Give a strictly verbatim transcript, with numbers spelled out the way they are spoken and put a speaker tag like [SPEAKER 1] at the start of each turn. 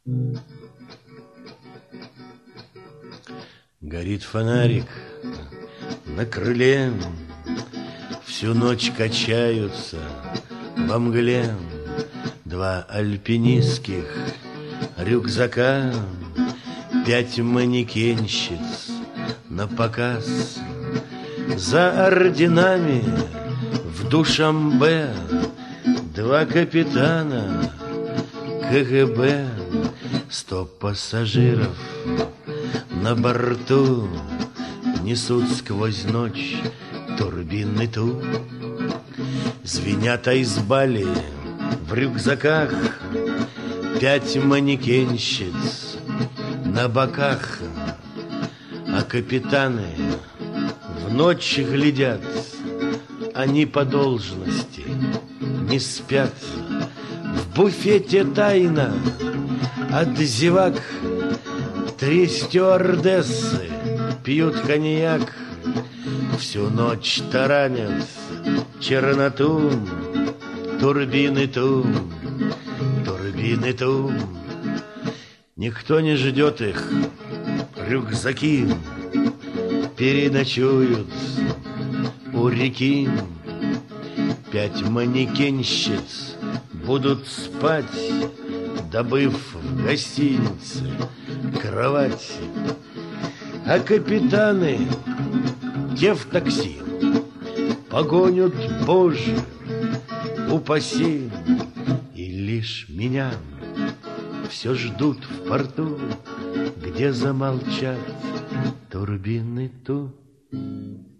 [SPEAKER 1] Горит фонарик на крыле, всю ночь качаются во мгле два альпинистских рюкзака, пять манекенщиц на показ. За орденами в Душанбе два капитана ка гэ бэ, сто пассажиров на борту несут сквозь ночь турбинный ту. Звенят айсбали в рюкзаках, пять манекенщиц на боках, а капитаны в ночь глядят, они по должности не спят. В буфете тайна от зевак три стюардессы пьют коньяк, всю ночь таранят черноту. Турбины тум, турбины тум. Никто не ждет их, рюкзаки переночуют у реки. Пять манекенщиц будут спать, добыв в гостинице кровать. А капитаны, те в такси, погонят, Боже, упаси. И лишь меня все ждут в порту, где замолчат турбины ту.